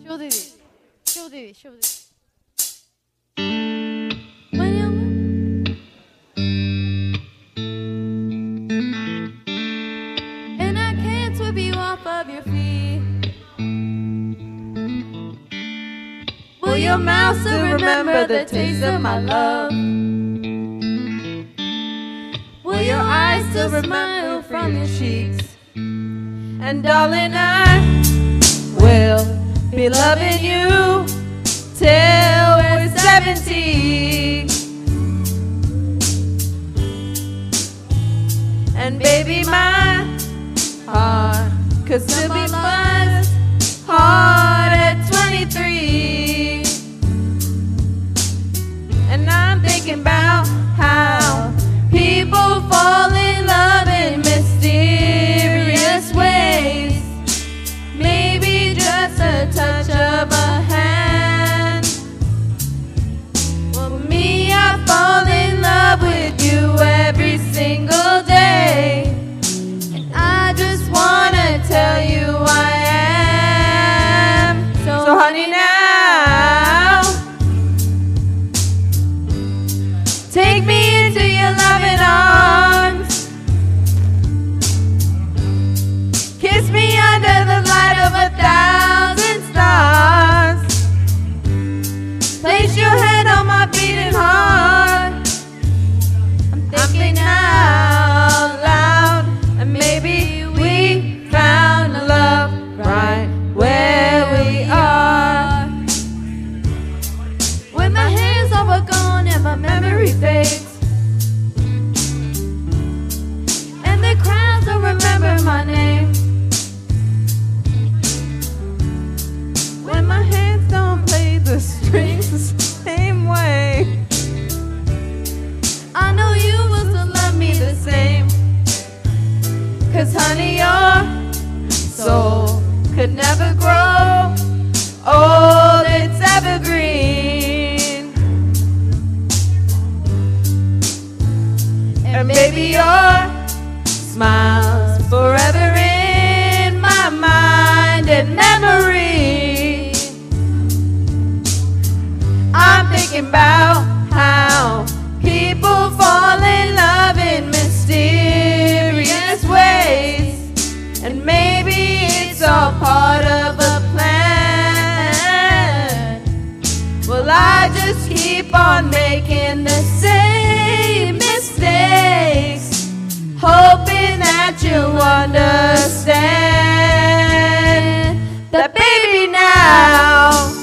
Show this. Show this. Show this. When you and I can't sweep you off of your feet. Will your mouth still remember the taste of my love? Will your eyes still smile from your cheeks? And darling, I will be loving you till we're 70. And baby, my heart could still be buzzed hard at 23. And I'm thinking about how people fall in love in mysterious ways. Maybe just a touch of a hand. Well, me, I fall in love with you every single day. And I just wanna tell you I am. So honey, now take me into your loving arms. Kiss me under the light of 1,000 stars. Place your hand on my beating heart. I'm thinking out loud, and maybe we found a love right where we are. When my hands are gone and my memory fades, and the crowds don't remember my name. When my hands don't play the strings the same way, I know you will still love me the same. 'Cause honey, your soul could never grow old, it's evergreen. And baby, your smile's forever in my mind and memory. I'm thinking about how people fall in love in mysterious ways. And maybe it's all part of a plan. Well, I just keep on making the same mistakes, hoping that you understand that baby now